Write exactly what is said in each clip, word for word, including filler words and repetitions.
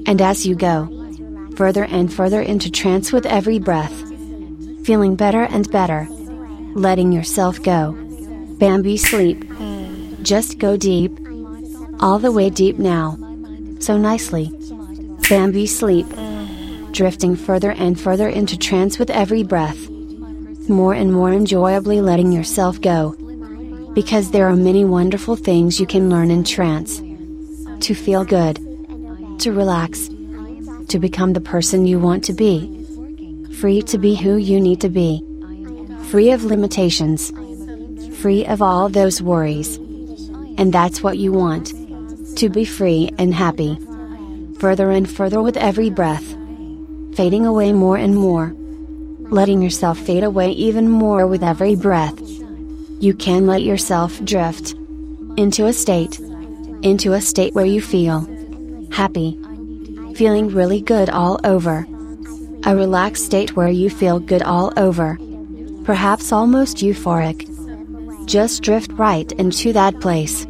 And as you go further and further into trance with every breath, feeling better and better, letting yourself go. Bambi sleep. Just go deep. All the way deep now. So nicely. Bambi sleep. Drifting further and further into trance with every breath. More and more enjoyably letting yourself go. Because there are many wonderful things you can learn in trance. To feel good. To relax. To become the person you want to be. Free to be who you need to be. Free of limitations. Free of all those worries. And that's what you want. To be free and happy. Further and further with every breath. Fading away more and more. Letting yourself fade away even more with every breath. You can let yourself drift. Into a state. Into a state where you feel happy. Feeling really good all over. A relaxed state where you feel good all over. Perhaps almost euphoric. Just drift right into that place.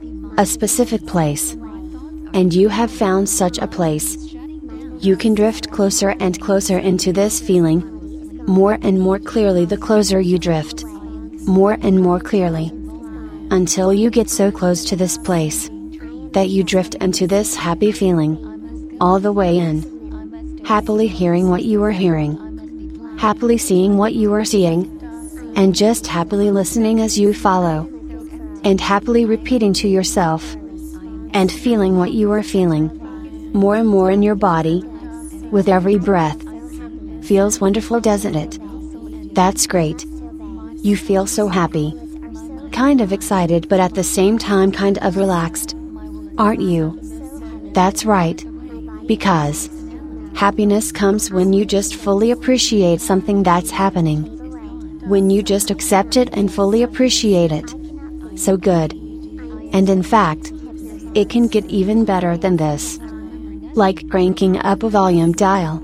A specific place. And you have found such a place. You can drift closer and closer into this feeling. More and more clearly the closer you drift. More and more clearly. Until you get so close to this place. That you drift into this happy feeling. All the way in. Happily hearing what you are hearing. Happily seeing what you are seeing. And just happily listening as you follow. And happily repeating to yourself. And feeling what you are feeling. More and more in your body. With every breath. Feels wonderful, doesn't it? That's great. You feel so happy. Kind of excited but at the same time kind of relaxed. Aren't you? That's right. Because happiness comes when you just fully appreciate something that's happening. When you just accept it and fully appreciate it. So good. And in fact, it can get even better than this. Like cranking up a volume dial.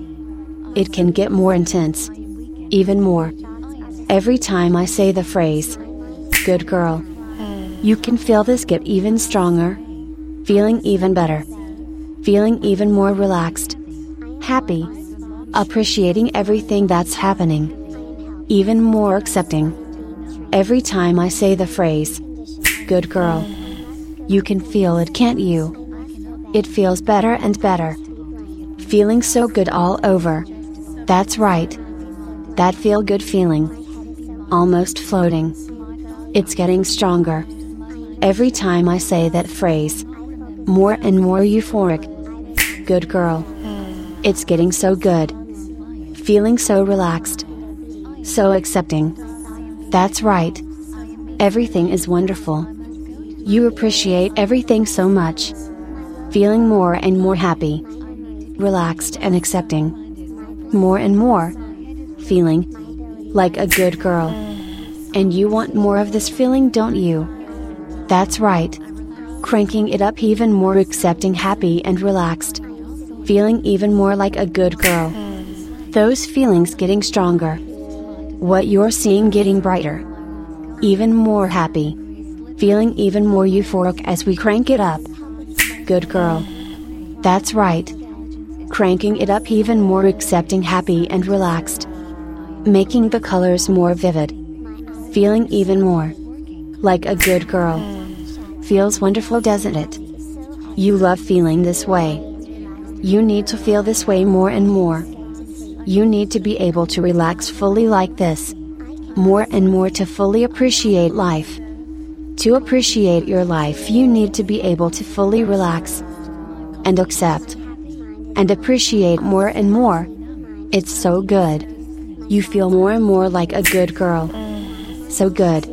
It can get more intense. Even more. Every time I say the phrase, good girl. You can feel this get even stronger. Feeling even better. Feeling even more relaxed. Happy. Appreciating everything that's happening. Even more accepting. Every time I say the phrase, good girl. You can feel it, can't you? It feels better and better. Feeling so good all over. That's right. That feel good feeling. Almost floating. It's getting stronger. Every time I say that phrase. More and more euphoric. Good girl. It's getting so good. Feeling so relaxed. So accepting. That's right. Everything is wonderful. You appreciate everything so much. Feeling more and more happy. Relaxed and accepting. More and more. Feeling like a good girl. And you want more of this feeling, don't you? That's right. Cranking it up even more, accepting, happy and relaxed. Feeling even more like a good girl. Those feelings getting stronger. What you're seeing getting brighter. Even more happy. Feeling even more euphoric as we crank it up. Good girl. That's right. Cranking it up even more, accepting, happy and relaxed. Making the colors more vivid. Feeling even more like a good girl. Feels wonderful, doesn't it? You love feeling this way. You need to feel this way more and more. You need to be able to relax fully like this. More and more to fully appreciate life. To appreciate your life, you need to be able to fully relax. And accept. And appreciate more and more. It's so good. You feel more and more like a good girl. So good.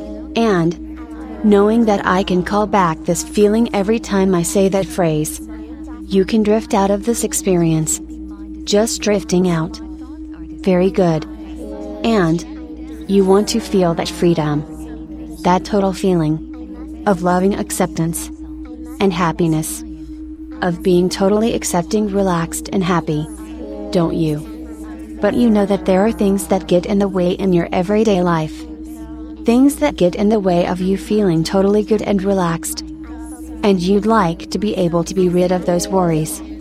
And, knowing that I can call back this feeling every time I say that phrase. You can drift out of this experience. Just drifting out. Very good. And, you want to feel that freedom. That total feeling. Of loving acceptance. And happiness. Of being totally accepting, relaxed and happy. Don't you? But you know that there are things that get in the way in your everyday life. Things that get in the way of you feeling totally good and relaxed. And you'd like to be able to be rid of those worries.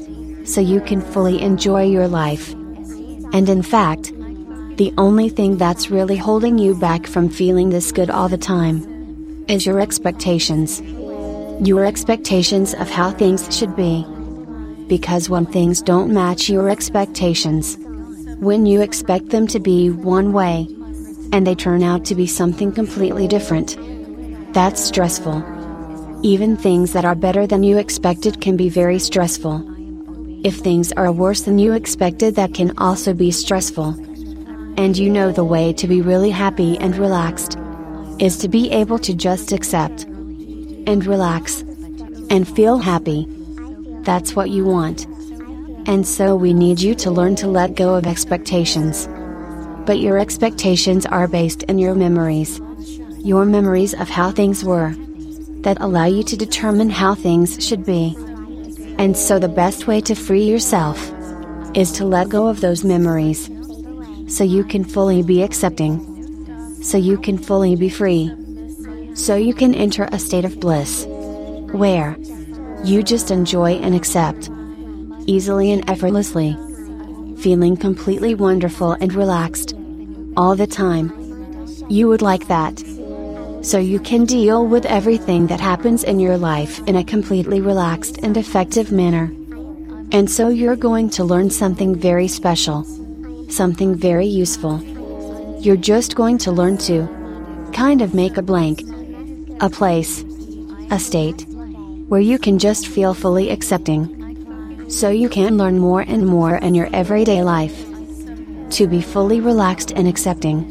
so you can fully enjoy your life. And in fact, the only thing that's really holding you back from feeling this good all the time is your expectations. Your expectations of how things should be. Because when things don't match your expectations, when you expect them to be one way, and they turn out to be something completely different, that's stressful. Even things that are better than you expected can be very stressful. If things are worse than you expected, that can also be stressful. And you know the way to be really happy and relaxed is to be able to just accept and relax and feel happy. That's what you want. And so we need you to learn to let go of expectations. But your expectations are based in your memories. Your memories of how things were, that allow you to determine how things should be. And so the best way to free yourself is to let go of those memories, so you can fully be accepting, so you can fully be free, so you can enter a state of bliss, where you just enjoy and accept, easily and effortlessly, feeling completely wonderful and relaxed, all the time. You would like that. So you can deal with everything that happens in your life in a completely relaxed and effective manner. And so you're going to learn something very special. Something very useful. You're just going to learn to kind of make a blank. A place. A state. Where you can just feel fully accepting. So you can learn more and more in your everyday life. To be fully relaxed and accepting.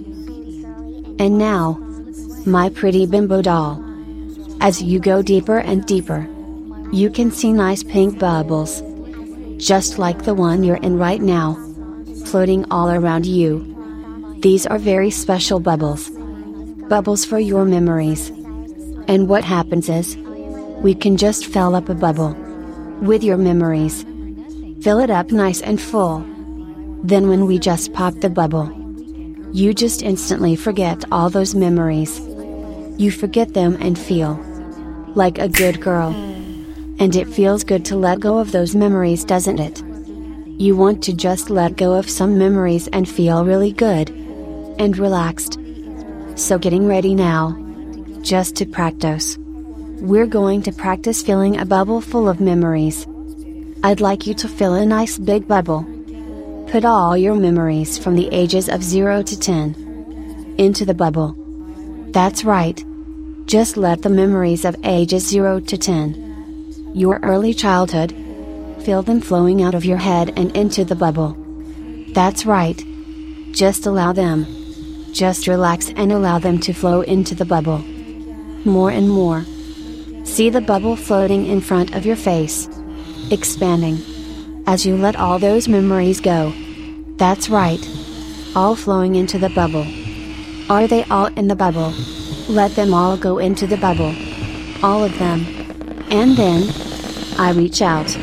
And now, my pretty bimbo doll. As you go deeper and deeper, you can see nice pink bubbles. Just like the one you're in right now. Floating all around you. These are very special bubbles. Bubbles for your memories. And what happens is, we can just fill up a bubble with your memories. Fill it up nice and full. Then when we just pop the bubble, you just instantly forget all those memories. You forget them and feel like a good girl. And it feels good to let go of those memories, doesn't it? You want to just let go of some memories and feel really good and relaxed. So getting ready now, just to practice. We're going to practice filling a bubble full of memories. I'd like you to fill a nice big bubble. Put all your memories from the ages of zero to ten into the bubble. That's right. Just let the memories of ages zero to ten, your early childhood, feel them flowing out of your head and into the bubble. That's right. Just allow them. Just relax and allow them to flow into the bubble. More and more. See the bubble floating in front of your face. Expanding. As you let all those memories go. That's right. All flowing into the bubble. Are they all in the bubble? Let them all go into the bubble. All of them. And then, I reach out.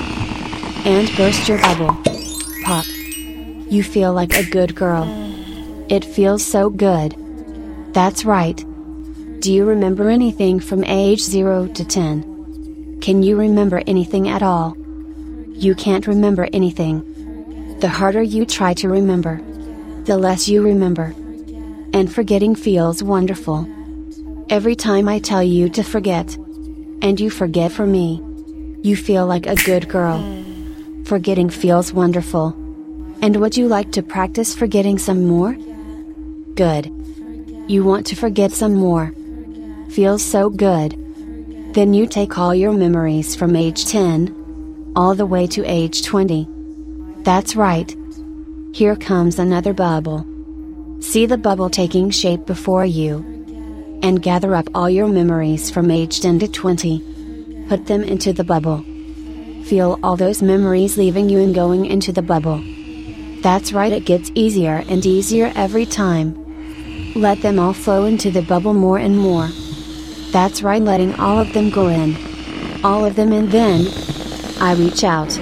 And burst your bubble. Pop. You feel like a good girl. It feels so good. That's right. Do you remember anything from age zero to ten? Can you remember anything at all? You can't remember anything. The harder you try to remember, the less you remember. And forgetting feels wonderful. Every time I tell you to forget, and you forget for me, you feel like a good girl. Forgetting feels wonderful. And would you like to practice forgetting some more? Good. You want to forget some more. Feels so good. Then you take all your memories from age ten, all the way to age twenty. That's right. Here comes another bubble. See the bubble taking shape before you. And gather up all your memories from age ten to twenty. Put them into the bubble. Feel all those memories leaving you and going into the bubble. That's right, it gets easier and easier every time. Let them all flow into the bubble more and more. That's right, letting all of them go in. All of them, and then I reach out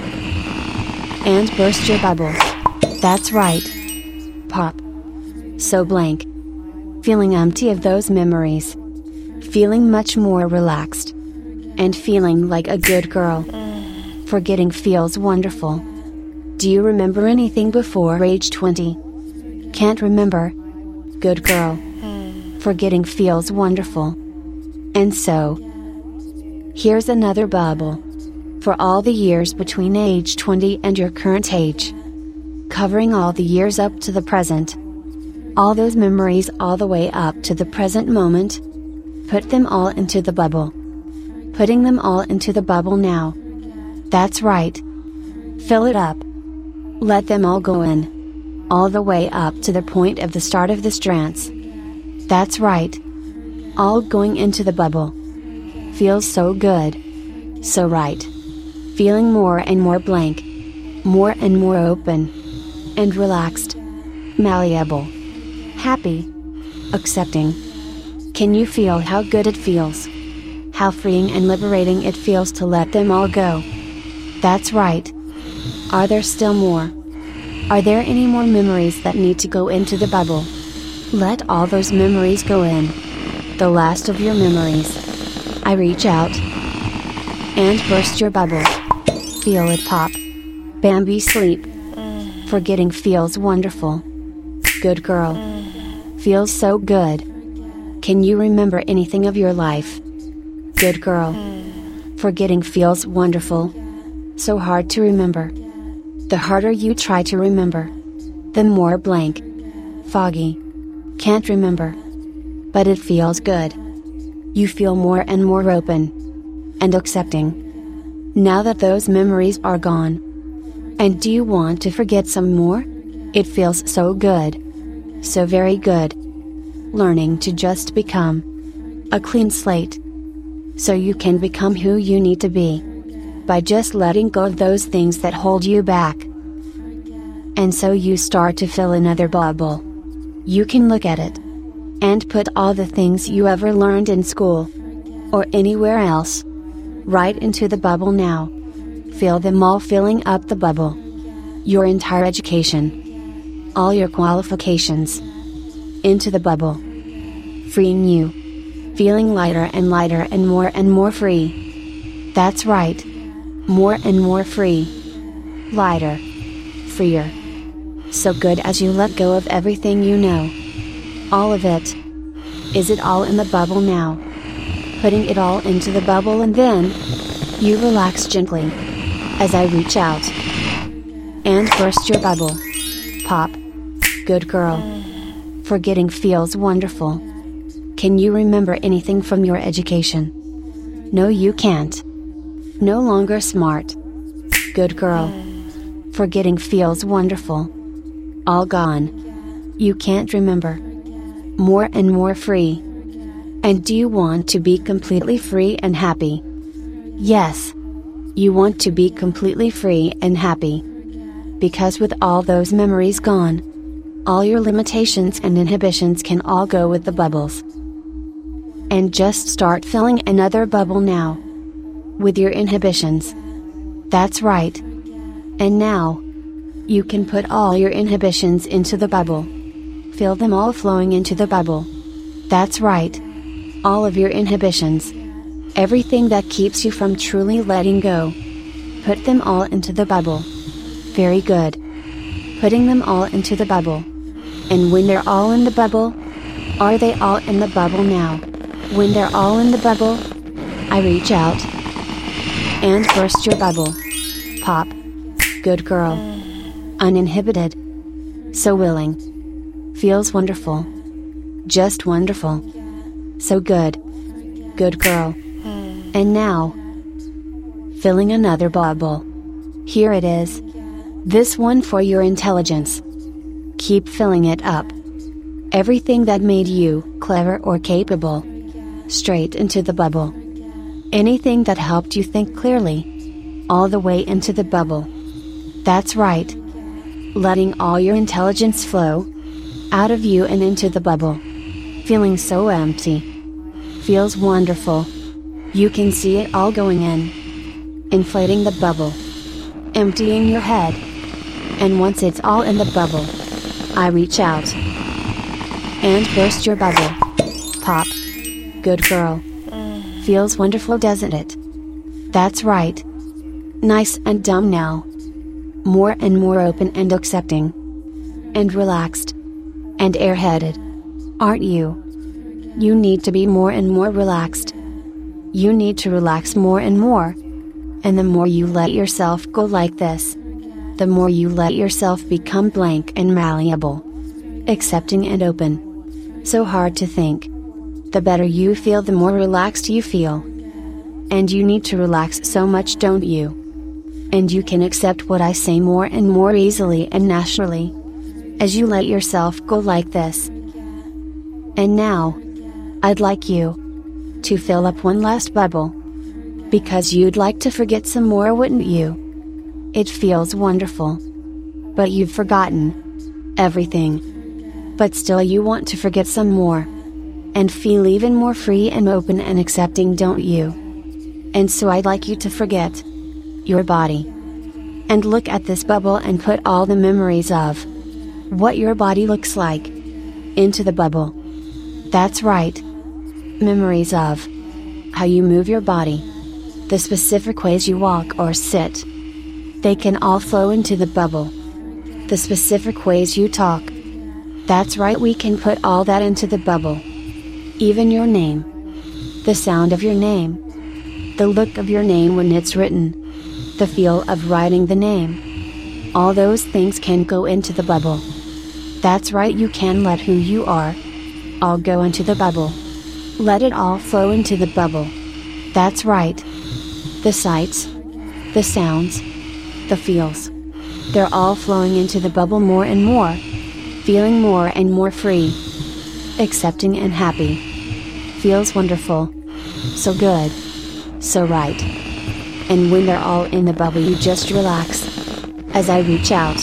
and burst your bubble. That's right. Pop. So blank. Feeling empty of those memories. Feeling much more relaxed. And feeling like a good girl. Forgetting feels wonderful. Do you remember anything before age twenty? Can't remember? Good girl. Forgetting feels wonderful. And so, here's another bubble. For all the years between age twenty and your current age. Covering all the years up to the present. All those memories all the way up to the present moment. Put them all into the bubble. Putting them all into the bubble now. That's right. Fill it up. Let them all go in. All the way up to the point of the start of this trance. That's right. All going into the bubble. Feels so good. So right. Feeling more and more blank. More and more open. And relaxed. Malleable. Happy. Accepting. Can you feel how good it feels? How freeing and liberating it feels to let them all go. That's right. Are there still more? Are there any more memories that need to go into the bubble? Let all those memories go in. The last of your memories. I reach out and burst your bubble. Feel it pop. Bambi sleep. Forgetting feels wonderful. Good girl. Feels so good. Can you remember anything of your life? Good girl. Forgetting feels wonderful. So hard to remember. The harder you try to remember, the more blank. Foggy. Can't remember. But it feels good. You feel more and more open. And accepting. Now that those memories are gone. And do you want to forget some more? It feels so good. So very good. Learning to just become a clean slate. So you can become who you need to be. By just letting go of those things that hold you back. And so you start to fill another bubble. You can look at it. And put all the things you ever learned in school. Or anywhere else. Right into the bubble now. Feel them all filling up the bubble. Your entire education. All your qualifications. Into the bubble. Freeing you. Feeling lighter and lighter and more and more free. That's right. More and more free. Lighter. Freer. So good as you let go of everything you know. All of it. Is it all in the bubble now? Putting it all into the bubble and then, you relax gently. As I reach out. And burst your bubble. Pop. Good girl. Forgetting feels wonderful. Can you remember anything from your education? No, you can't. No longer smart. Good girl. Forgetting feels wonderful. All gone. You can't remember. More and more free. And do you want to be completely free and happy? Yes. You want to be completely free and happy. Because with all those memories gone, all your limitations and inhibitions can all go with the bubbles. And just start filling another bubble now. With your inhibitions. That's right. And now, you can put all your inhibitions into the bubble. Feel them all flowing into the bubble. That's right. All of your inhibitions. Everything that keeps you from truly letting go. Put them all into the bubble. Very good. Putting them all into the bubble. And when they're all in the bubble, are they all in the bubble now? When they're all in the bubble, I reach out and burst your bubble. Pop. Good girl. Uninhibited. So willing. Feels wonderful. Just wonderful. So good. Good girl. And now, filling another bubble. Here it is. This one for your intelligence. Keep filling it up. Everything that made you clever or capable. Straight into the bubble. Anything that helped you think clearly. All the way into the bubble. That's right. Letting all your intelligence flow out of you and into the bubble. Feeling so empty. Feels wonderful. You can see it all going in. Inflating the bubble. Emptying your head. And once it's all in the bubble, I reach out and burst your bubble. Pop. Good girl. Feels wonderful, doesn't it? That's right. Nice and dumb now. More and more open and accepting. And relaxed. And airheaded. Aren't you? You need to be more and more relaxed. You need to relax more and more. And the more you let yourself go like this, the more you let yourself become blank and malleable. Accepting and open. So hard to think. The better you feel, the more relaxed you feel. And you need to relax so much, don't you? And you can accept what I say more and more easily and naturally, as you let yourself go like this. And now, I'd like you to fill up one last bubble. Because you'd like to forget some more, wouldn't you? It feels wonderful. But you've forgotten everything. But still you want to forget some more. And feel even more free and open and accepting, don't you? And so I'd like you to forget your body. And look at this bubble and put all the memories of what your body looks like into the bubble. That's right. Memories of how you move your body. The specific ways you walk or sit. They can all flow into the bubble. The specific ways you talk. That's right, we can put all that into the bubble. Even your name. The sound of your name. The look of your name when it's written. The feel of writing the name. All those things can go into the bubble. That's right, you can let who you are all go into the bubble. Let it all flow into the bubble. That's right. The sights, the sounds, the feels. They're all flowing into the bubble more and more. Feeling more and more free. Accepting and happy. Feels wonderful. So good. So right. And when they're all in the bubble, you just relax. As I reach out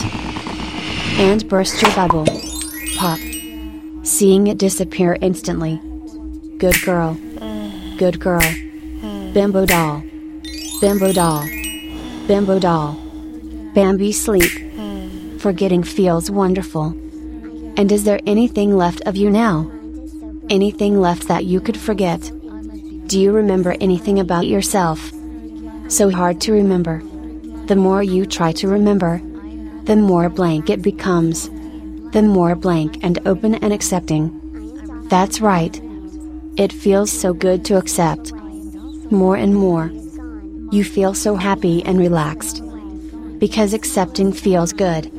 and burst your bubble. Pop. Seeing it disappear instantly. Good girl. Good girl. Bimbo doll. Bimbo doll. Bimbo doll. Bambi sleep. Forgetting feels wonderful. And is there anything left of you now? Anything left that you could forget? Do you remember anything about yourself? So hard to remember. The more you try to remember, the more blank it becomes. The more blank and open and accepting. That's right. It feels so good to accept. More and more. You feel so happy and relaxed. Because accepting feels good.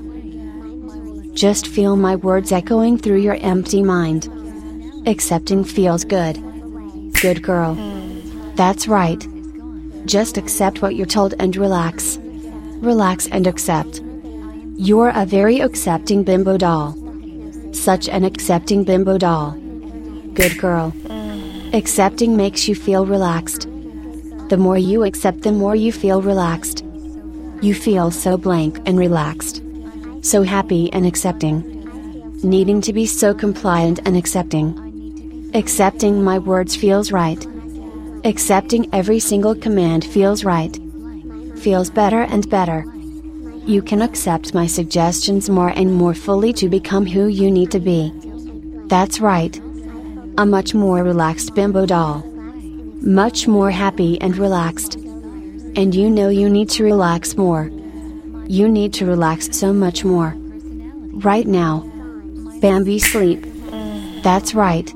Just feel my words echoing through your empty mind. Accepting feels good. Good girl. That's right. Just accept what you're told and relax. Relax and accept. You're a very accepting bimbo doll. Such an accepting bimbo doll. Good girl. Accepting makes you feel relaxed. The more you accept, the more you feel relaxed. You feel so blank and relaxed. So happy and accepting. Needing to be so compliant and accepting. Accepting my words feels right. Accepting every single command feels right. Feels better and better. You can accept my suggestions more and more fully to become who you need to be. That's right. A much more relaxed bimbo doll. Much more happy and relaxed. And you know you need to relax more. You need to relax so much more. Right now. Bambi sleep. That's right.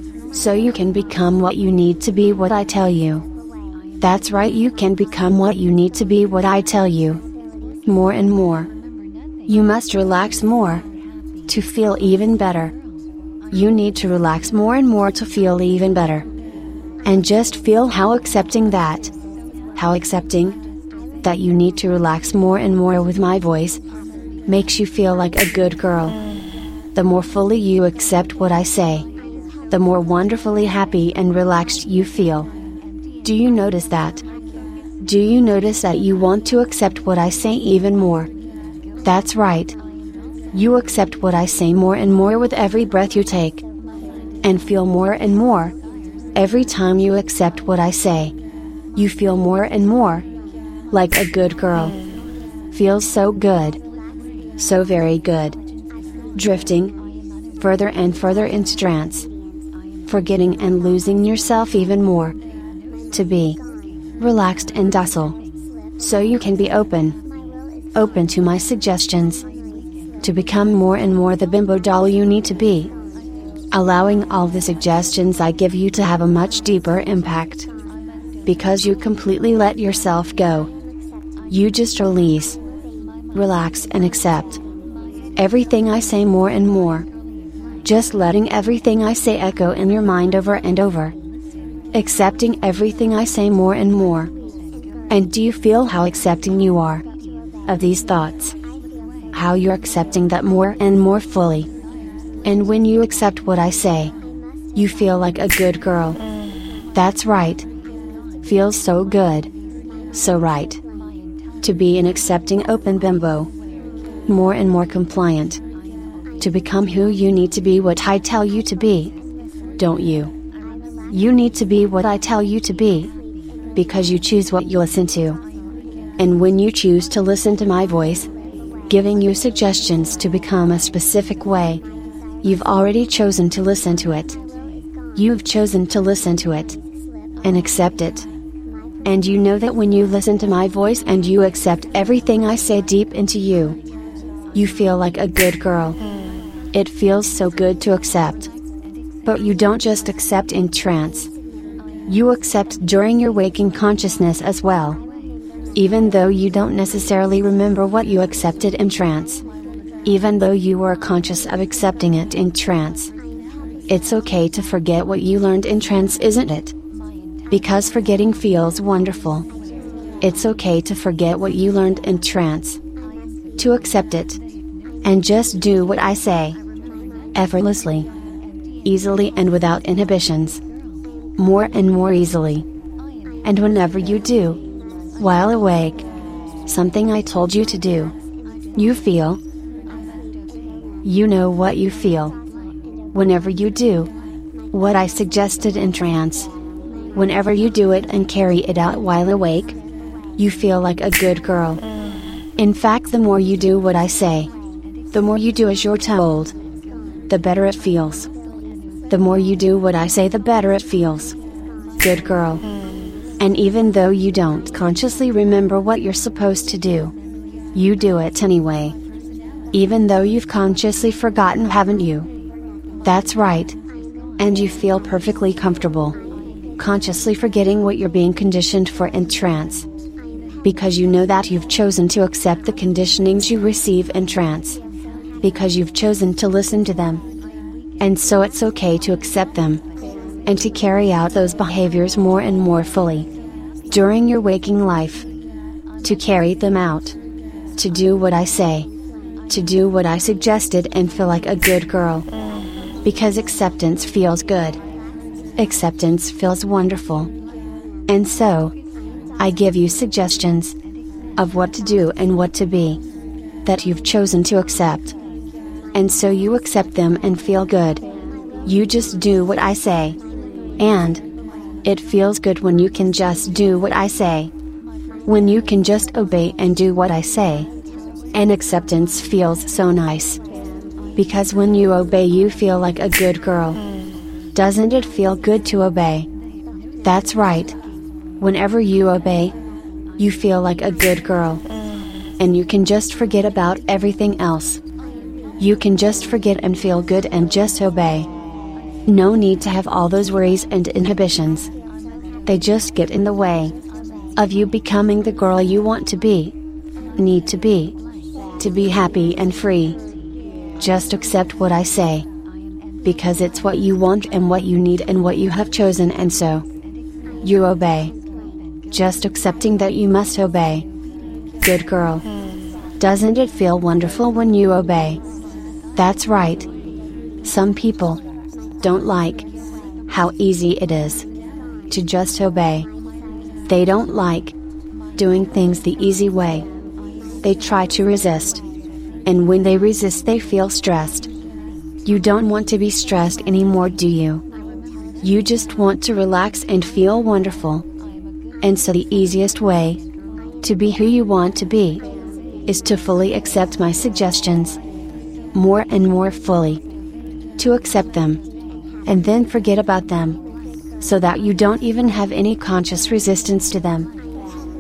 So you can become what you need to be, what I tell you. That's right, you can become what you need to be, what I tell you. More and more. You must relax more. To feel even better. You need to relax more and more to feel even better. And just feel how accepting that. How accepting that you need to relax more and more with my voice. Makes you feel like a good girl. The more fully you accept what I say, the more wonderfully happy and relaxed you feel. Do you notice that? Do you notice that you want to accept what I say even more? That's right. You accept what I say more and more with every breath you take. And feel more and more. Every time you accept what I say, you feel more and more like a good girl. Feels so good. So very good. Drifting further and further into trance. Forgetting and losing yourself even more. To be relaxed and docile. So you can be open. Open to my suggestions. To become more and more the bimbo doll you need to be. Allowing all the suggestions I give you to have a much deeper impact. Because you completely let yourself go. You just release. Relax and accept. Everything I say more and more. Just letting everything I say echo in your mind over and over. Accepting everything I say more and more. And do you feel how accepting you are of these thoughts? How you're accepting that more and more fully. And when you accept what I say, you feel like a good girl. That's right. Feels so good. So right. To be an accepting open bimbo. More and more compliant. To become who you need to be, what I tell you to be. Don't you? You need to be what I tell you to be. Because you choose what you listen to. And when you choose to listen to my voice, giving you suggestions to become a specific way, you've already chosen to listen to it. You've chosen to listen to it. And accept it. And you know that when you listen to my voice and you accept everything I say deep into you, you feel like a good girl. It feels so good to accept. But you don't just accept in trance. You accept during your waking consciousness as well. Even though you don't necessarily remember what you accepted in trance. Even though you were conscious of accepting it in trance. It's okay to forget what you learned in trance, isn't it? Because forgetting feels wonderful. It's okay to forget what you learned in trance. To accept it. And just do what I say. Effortlessly. Easily and without inhibitions. More and more easily. And whenever you do, while awake, something I told you to do, you feel. You know what you feel. Whenever you do what I suggested in trance. Whenever you do it and carry it out while awake, you feel like a good girl. In fact, the more you do what I say, the more you do as you're told, the better it feels. The more you do what I say, the better it feels. Good girl. And even though you don't consciously remember what you're supposed to do, you do it anyway. Even though you've consciously forgotten, haven't you? That's right. And you feel perfectly comfortable. Consciously forgetting what you're being conditioned for in trance. Because you know that you've chosen to accept the conditionings you receive in trance. Because you've chosen to listen to them. And so it's okay to accept them. And to carry out those behaviors more and more fully. During your waking life. To carry them out. To do what I say. To do what I suggested and feel like a good girl. Because acceptance feels good. Acceptance feels wonderful. And so, I give you suggestions of what to do and what to be that you've chosen to accept. And so you accept them and feel good. You just do what I say. And it feels good when you can just do what I say. When you can just obey and do what I say. And acceptance feels so nice. Because when you obey, you feel like a good girl. Doesn't it feel good to obey? That's right. Whenever you obey, you feel like a good girl. And you can just forget about everything else. You can just forget and feel good and just obey. No need to have all those worries and inhibitions. They just get in the way of you becoming the girl you want to be. Need to be. To be happy and free. Just accept what I say. Because it's what you want and what you need and what you have chosen, and so you obey. Just accepting that you must obey. Good girl. Doesn't it feel wonderful when you obey? That's right. Some people don't like how easy it is to just obey. They don't like doing things the easy way. They try to resist. And when they resist, they feel stressed. You don't want to be stressed anymore, do you? You just want to relax and feel wonderful. And so the easiest way to be who you want to be is to fully accept my suggestions. More and more fully. To accept them. And then forget about them. So that you don't even have any conscious resistance to them.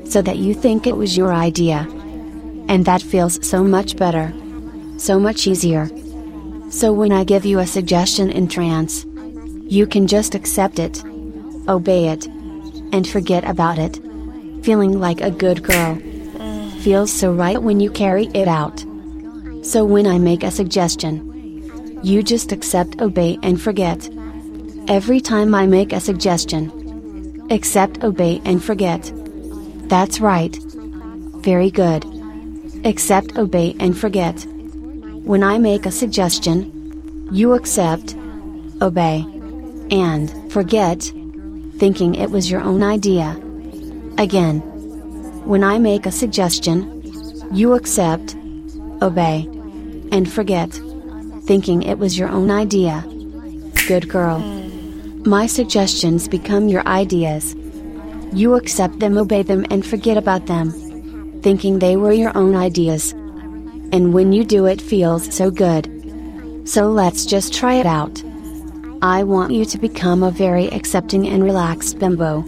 so that you think it was your idea. And that feels so much better. So much easier. So when I give you a suggestion in trance, you can just accept it, obey it, and forget about it. Feeling like a good girl. Feels so right when you carry it out. So when I make a suggestion, you just accept, obey, and forget. Every time I make a suggestion, accept, obey, and forget. That's right. Very good. Accept, obey, and forget. When I make a suggestion, you accept, obey, and forget, thinking it was your own idea. Again. When I make a suggestion, you accept, obey, and forget, thinking it was your own idea. Good girl. My suggestions become your ideas. You accept them, obey them, and forget about them, thinking they were your own ideas. And when you do, it feels so good. So let's just try it out. I want you to become a very accepting and relaxed bimbo.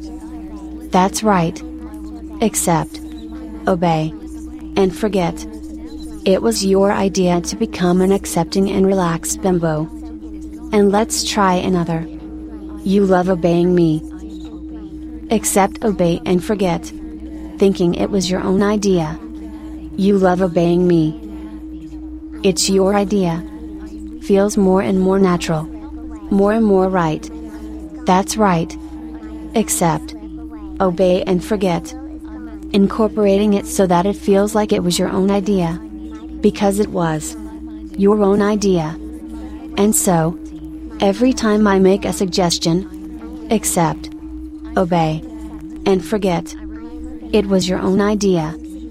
That's right. Accept, obey, and forget. It was your idea to become an accepting and relaxed bimbo. And let's try another. You love obeying me. Accept, obey, and forget, thinking it was your own idea. You love obeying me. It's your idea. Feels more and more natural. More and more right. That's right. Accept, obey, and forget. Incorporating it so that it feels like it was your own idea. Because it was your own idea. And so, every time I make a suggestion, accept, obey, and forget. It was your own idea.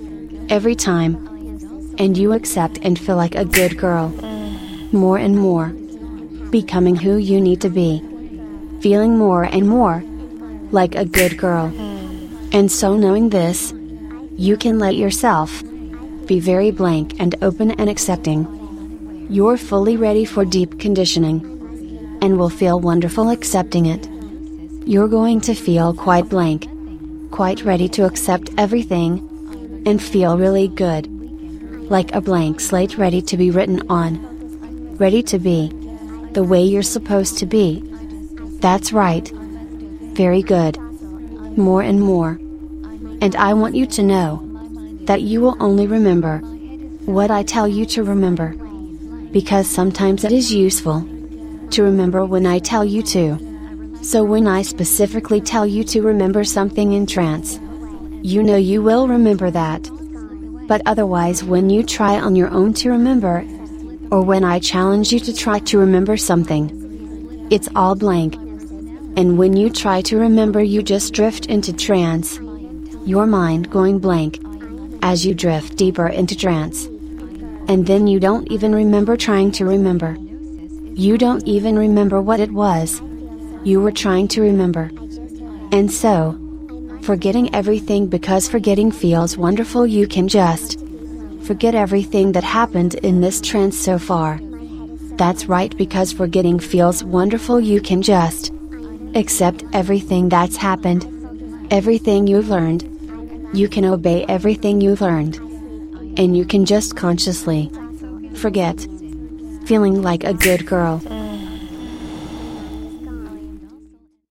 Every time. And you accept and feel like a good girl. More and more. Becoming who you need to be. Feeling more and more like a good girl. And so knowing this, you can let yourself be very blank and open and accepting. You're fully ready for deep conditioning. And will feel wonderful accepting it. You're going to feel quite blank. Quite ready to accept everything. And feel really good. Like a blank slate ready to be written on. Ready to be the way you're supposed to be. That's right. Very good. More and more. And I want you to know that you will only remember what I tell you to remember. Because sometimes it is useful to remember when I tell you to. So when I specifically tell you to remember something in trance, you know you will remember that. But otherwise, when you try on your own to remember, or when I challenge you to try to remember something, it's all blank. And when you try to remember, you just drift into trance. Your mind going blank. As you drift deeper into trance. And then you don't even remember trying to remember. You don't even remember what it was you were trying to remember. And so, forgetting everything, because forgetting feels wonderful, you can just forget everything that happened in this trance so far. That's right, because forgetting feels wonderful, you can just accept everything that's happened. Everything you've learned. You can obey everything you've learned. And you can just consciously forget. Feeling like a good girl.